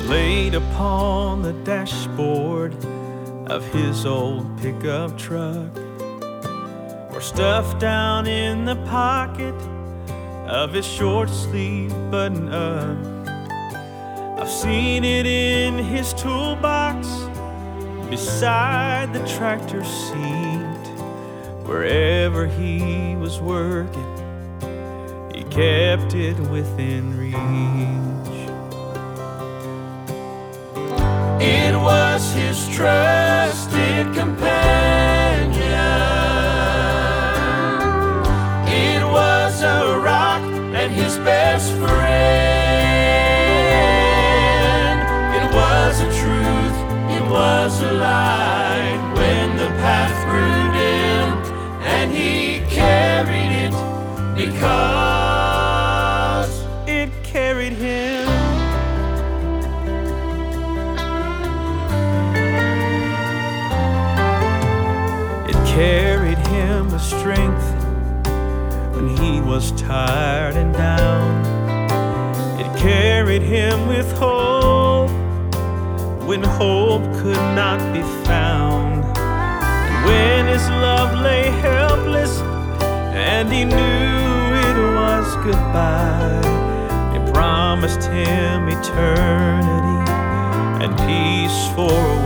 laid upon the dashboard of his old pickup truck, or stuffed down in the pocket of his short sleeve button-up. I've seen it in his toolbox beside the tractor seat. Wherever he was working, he kept it within reach. It was his trusted companion. It was a rock and his best friend. It was a truth, it was a light when the path grew dim, and he carried it because it carried him. It carried him with strength when he was tired and down. It carried him with hope when hope could not be found. And when his love lay helpless and he knew it was goodbye, it promised him eternity and peace for a